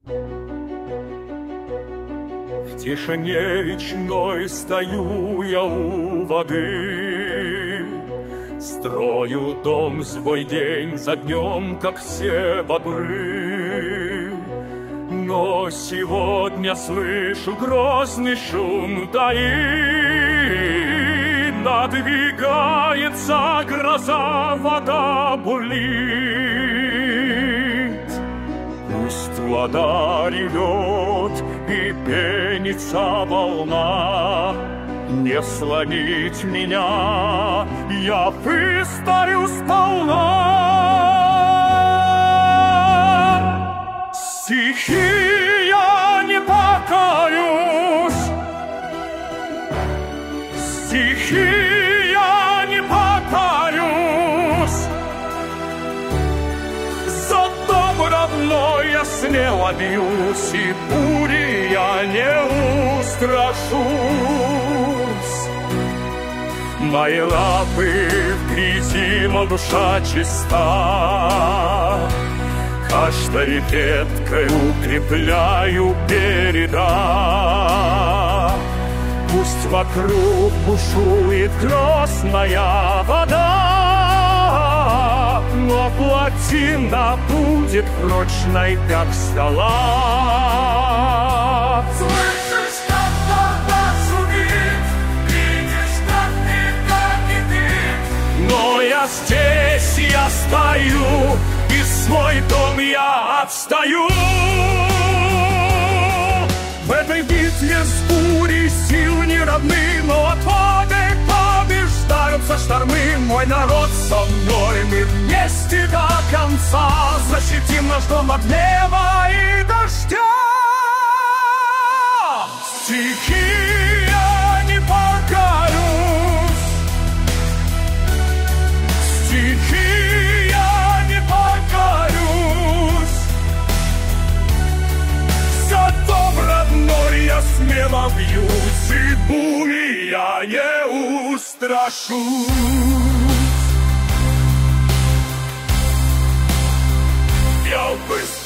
В тишине речной стою я у воды, строю дом свой день за днем, как все бобры. Но сегодня слышу грозный шум вдали. Надвигается гроза, вода бурлит. Пусть вода ревет и пенится волна, не сломить меня, я выстою сполна. Стихия, не покорюсь, стихия, не покорюсь. За дом родной я смело бьюсь, и бури я не устрашусь. Мои лапы в грязи, но душа чиста. Каждой веткой укрепляю берега. Пусть вокруг бушует грозная вода, но плотина будет прочной, как скала. Слышишь, как вода шумит, видишь, как ты, как и ты. Но я здесь, я стою, и свой дом я отстаю. В этой битве с бурей сил не равны, но отвагой побеждаются штормы. Мой народ со мной, мы вместе до конца защитим наш дом от гнева и дождя. Стихия, не покорюсь, стихия, не покорюсь. За дом родной я смело бьюсь, и бури я не устрашусь. Я быстро